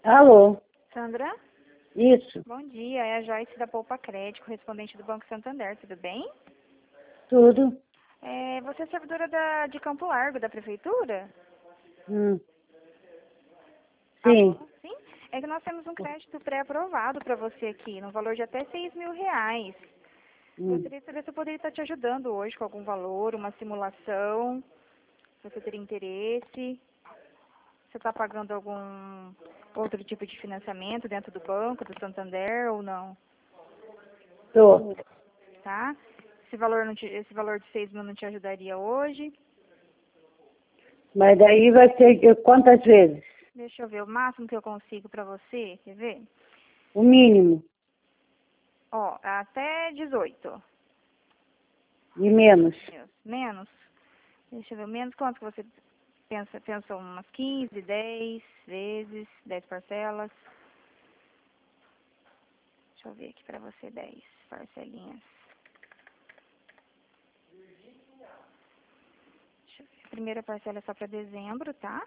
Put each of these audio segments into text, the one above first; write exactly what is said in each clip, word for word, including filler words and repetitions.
Alô? Sandra? Isso, Bom dia, é a Joyce da Poupa Crédito, correspondente do Banco Santander, tudo bem? tudo. É, você é servidora da, de Campo Largo, da Prefeitura? Hum. Alô? Sim. Sim? É que nós temos um crédito pré-aprovado para você aqui, no valor de até seis mil reais. Hum. Gostaria de saber se eu poderia estar te ajudando hoje com algum valor, uma simulação, se você teria interesse. Você está pagando algum outro tipo de financiamento dentro do banco, do Santander ou não? Tô. Tá? Esse valor, não te, esse valor de seis mil não te ajudaria hoje? Mas daí vai ser quantas vezes? Deixa eu ver, o máximo que eu consigo para você, quer ver? O mínimo. Ó, até dezoito. E menos. Menos? Deixa eu ver, menos quanto que você pensa? Pensa umas quinze, dez vezes, dez parcelas? Deixa eu ver aqui para você, dez parcelinhas. Deixa eu ver. A primeira parcela é só para dezembro, tá?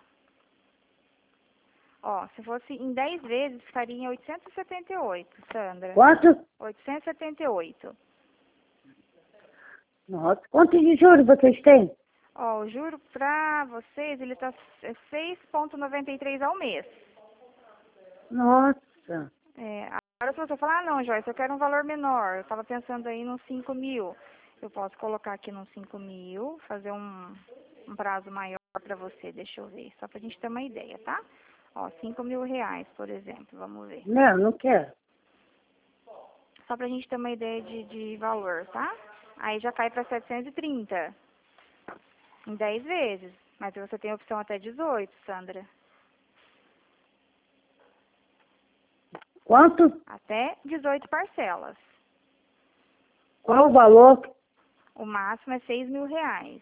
Ó, se fosse em dez vezes, ficaria em oitocentos e setenta e oito, Sandra. Quanto? oitocentos e setenta e oito. Nossa, quanto de juros vocês têm? Ó, o juro pra vocês, ele tá seis vírgula noventa e três ao mês. Nossa. É, agora se você falar, ah, não, Joyce, eu quero um valor menor, eu tava pensando aí nos cinco mil. Eu posso colocar aqui nos cinco mil, fazer um, um prazo maior pra você, deixa eu ver, só pra gente ter uma ideia, tá? Ó, cinco mil reais, por exemplo, vamos ver. Não, não quero. Só pra gente ter uma ideia de, de valor, tá? Aí já cai pra setecentos e trinta, em dez vezes. Mas você tem a opção até dezoito, Sandra. Quanto? Até dezoito parcelas. Qual o valor? O máximo é seis mil reais.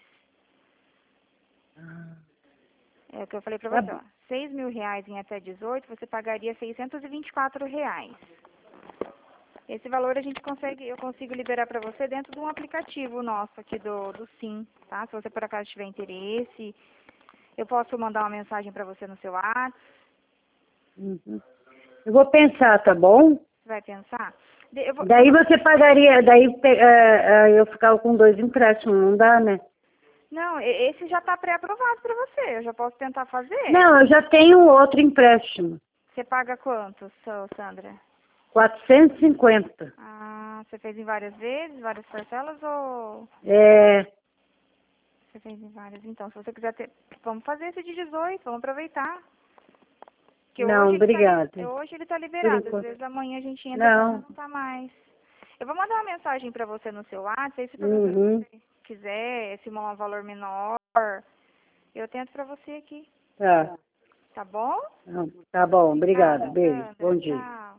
Ah, É o que eu falei pra tá você, bom. ó. seis mil reais em até dezoito, você pagaria seiscentos e vinte e quatro reais. Esse valor a gente consegue, eu consigo liberar pra você dentro de um aplicativo nosso aqui do, do Sim, tá? Se você por acaso tiver interesse, eu posso mandar uma mensagem pra você no seu WhatsApp. Uhum. Eu vou pensar, tá bom? Você vai pensar? De- Eu vou, Daí você pagaria, daí pe- eh, eh, eu ficava com dois empréstimos, não dá, né? não, e- esse já tá pré-aprovado pra você. Eu já posso tentar fazer. Não, eu já tenho outro empréstimo. Você paga quanto, seu Sandra? quatrocentos e cinquenta. Ah, você fez em várias vezes, várias parcelas ou É, você fez em várias? Então, se você quiser ter, vamos fazer esse de dezoito, vamos aproveitar. Porque não, hoje ele tá, li- obrigada. hoje ele tá Por liberado, às enquanto. vezes amanhã a gente entra e já Não. não tá mais. Eu vou mandar uma mensagem pra você no seu WhatsApp, aí se porventura Uhum. você quiser simular um valor menor, eu tento pra você aqui, Tá. tá bom? Não, tá bom, obrigada. Obrigada, Beijo. Bom Sandra. dia. Tchau.